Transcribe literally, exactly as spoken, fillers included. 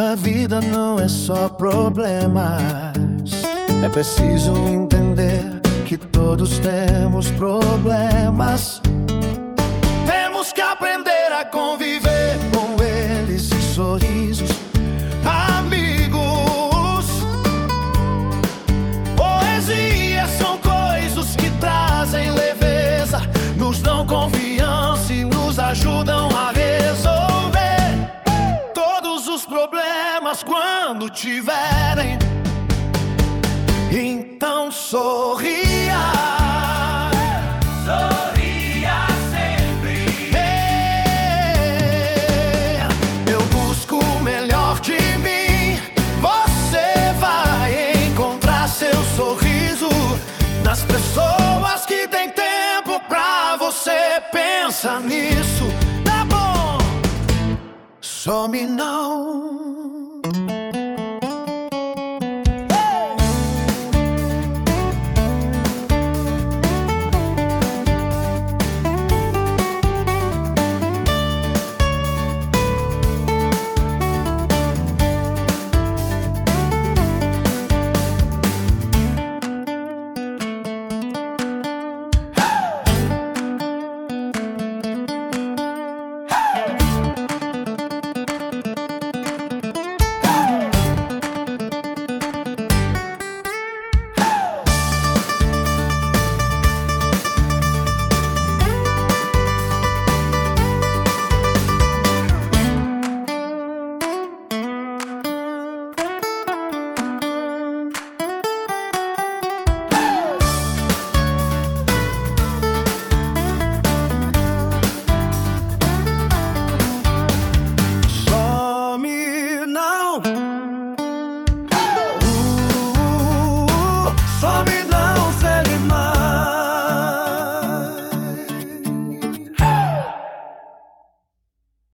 A vida não é só problemas. É preciso entender que todos temos problemas. Temos que aprender a conviver com eles em sorrisos, amigos. Poesia são coisas que trazem leveza, nos dão confiança e nos ajudam a resolver todos os problemas quando tiverem. Então sorria, sorria sempre. É, eu busco o melhor de mim. Você vai encontrar seu sorriso nas pessoas que têm tempo pra você. Pensa nisso, tá bom? Some não.